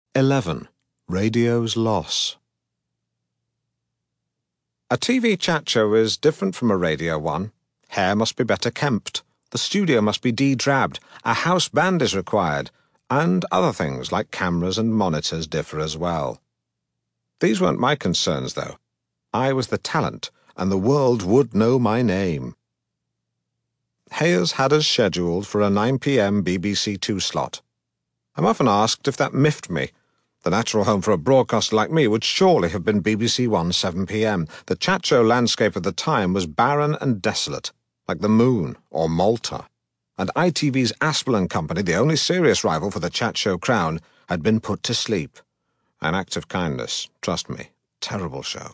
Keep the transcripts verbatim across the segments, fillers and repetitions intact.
eleven. Radio's Loss. A T V chat show is different from a radio one. Hair must be better kempt, the studio must be de-drabbed, a house band is required, and other things like cameras and monitors differ as well. These weren't my concerns, though. I was the talent, and the world would know my name. Hayes had us scheduled for a nine p m B B C Two slot. I'm often asked if that miffed me. The natural home for a broadcaster like me would surely have been B B C One seven p m. The chat show landscape of the time was barren and desolate, like the moon or Malta. And I T V's Aspel and Company, the only serious rival for the chat show crown, had been put to sleep. An act of kindness, trust me. Terrible show.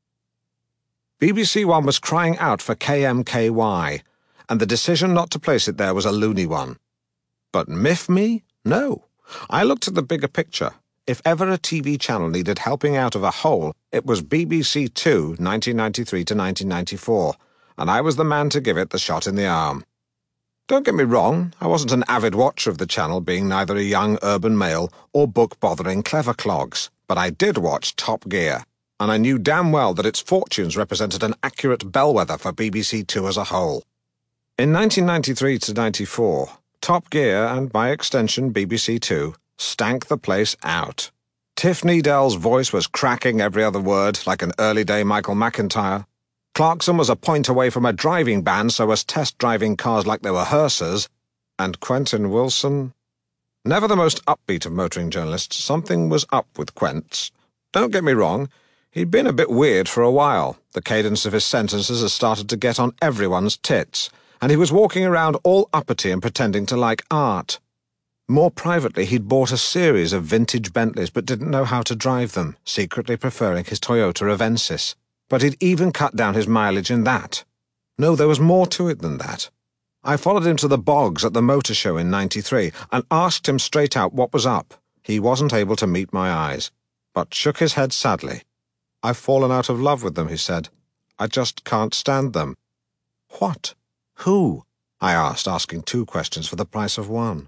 B B C One was crying out for K M K Y, and the decision not to place it there was a loony one. But miff me? No. I looked at the bigger picture. If ever a T V channel needed helping out of a hole, it was B B C Two, nineteen ninety-three to nineteen ninety-four, and I was the man to give it the shot in the arm. Don't get me wrong, I wasn't an avid watcher of the channel, being neither a young urban male or book-bothering clever clogs, but I did watch Top Gear, and I knew damn well that its fortunes represented an accurate bellwether for B B C Two as a whole. In nineteen ninety-three to ninety-four, Top Gear, and by extension B B C Two, stank the place out. Tiff Needell's voice was cracking every other word, like an early-day Michael McIntyre. Clarkson was a point away from a driving ban, so was test-driving cars like they were hearsers. And Quentin Wilson? Never the most upbeat of motoring journalists, something was up with Quents. Don't get me wrong, he'd been a bit weird for a while. The cadence of his sentences had started to get on everyone's tits, and he was walking around all uppity and pretending to like art. More privately, he'd bought a series of vintage Bentleys but didn't know how to drive them, secretly preferring his Toyota Avensis. But he'd even cut down his mileage in that. No, there was more to it than that. I followed him to the bogs at the motor show in ninety-three and asked him straight out what was up. He wasn't able to meet my eyes, but shook his head sadly. I've fallen out of love with them, he said. I just can't stand them. What? Who? I asked, asking two questions for the price of one.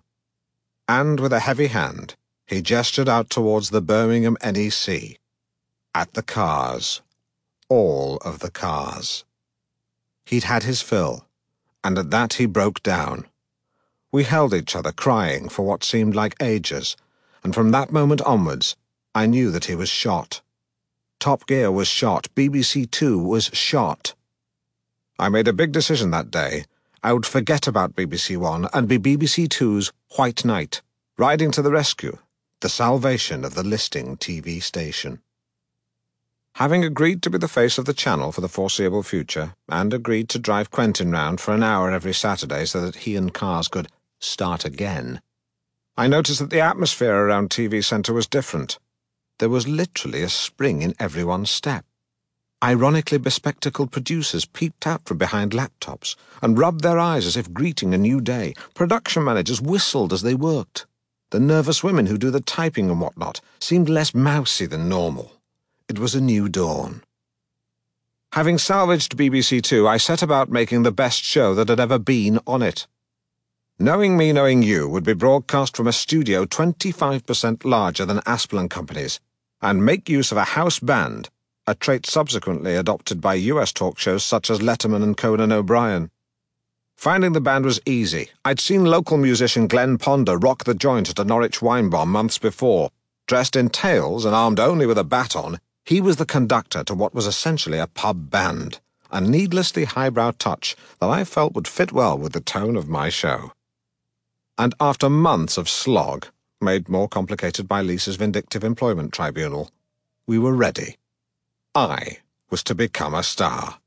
And with a heavy hand, he gestured out towards the Birmingham N E C. At the cars. All of the cars. He'd had his fill, and at that he broke down. We held each other, crying for what seemed like ages, and from that moment onwards, I knew that he was shot. Top Gear was shot, B B C Two was shot. I made a big decision that day. I would forget about B B C One and be B B C Two's White Knight, riding to the rescue, the salvation of the listing T V station. Having agreed to be the face of the channel for the foreseeable future, and agreed to drive Quentin round for an hour every Saturday so that he and cars could start again, I noticed that the atmosphere around T V Centre was different. There was literally a spring in everyone's step. Ironically bespectacled producers peeped out from behind laptops and rubbed their eyes as if greeting a new day. Production managers whistled as they worked. The nervous women who do the typing and whatnot seemed less mousy than normal. It was a new dawn. Having salvaged B B C Two, I set about making the best show that had ever been on it. Knowing Me, Knowing You would be broadcast from a studio twenty-five percent larger than Aspel and Company's, and make use of a house band, a trait subsequently adopted by U S talk shows such as Letterman and Conan O'Brien. Finding the band was easy. I'd seen local musician Glenn Ponder rock the joint at a Norwich wine bar months before. Dressed in tails and armed only with a baton, he was the conductor to what was essentially a pub band, a needlessly highbrow touch that I felt would fit well with the tone of my show. And after months of slog, made more complicated by Lisa's vindictive employment tribunal, we were ready. I was to become a star.